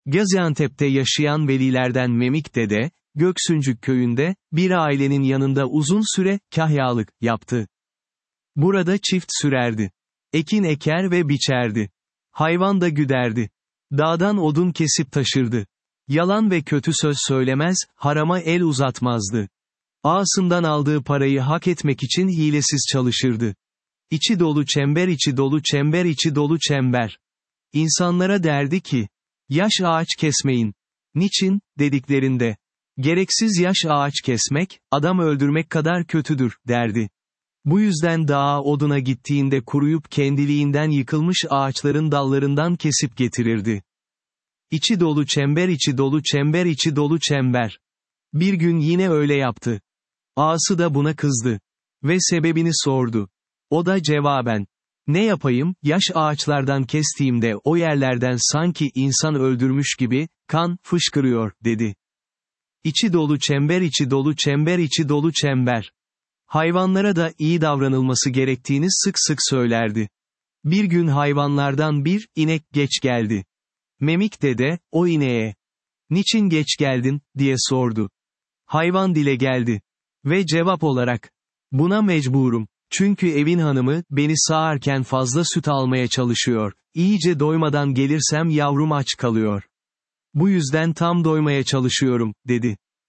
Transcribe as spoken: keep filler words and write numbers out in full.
Gaziantep'te yaşayan velilerden Memik Dede, Göksüncük köyünde, bir ailenin yanında uzun süre, kahyalık, yaptı. Burada çift sürerdi. Ekin eker ve biçerdi. Hayvan da güderdi. Dağdan odun kesip taşırdı. Yalan ve kötü söz söylemez, harama el uzatmazdı. Ağasından aldığı parayı hak etmek için hilesiz çalışırdı. İçi dolu çember içi dolu çember içi dolu çember. İnsanlara derdi ki, yaş ağaç kesmeyin. Niçin, dediklerinde, gereksiz yaş ağaç kesmek, adam öldürmek kadar kötüdür, derdi. Bu yüzden dağa oduna gittiğinde kuruyup kendiliğinden yıkılmış ağaçların dallarından kesip getirirdi. İçi dolu çember içi dolu çember içi dolu çember. Bir gün yine öyle yaptı. Ağası da buna kızdı. Ve sebebini sordu. O da cevaben, ne yapayım, yaş ağaçlardan kestiğimde o yerlerden sanki insan öldürmüş gibi, kan, fışkırıyor, dedi. İçi dolu çember içi dolu çember içi dolu çember. Hayvanlara da iyi davranılması gerektiğini sık sık söylerdi. Bir gün hayvanlardan bir, inek geç geldi. Memik Dede, o ineğe, niçin geç geldin, diye sordu. Hayvan dile geldi. Ve cevap olarak, buna mecburum. Çünkü evin hanımı, beni sağarken fazla süt almaya çalışıyor. İyice doymadan gelirsem yavrum aç kalıyor. Bu yüzden tam doymaya çalışıyorum, dedi.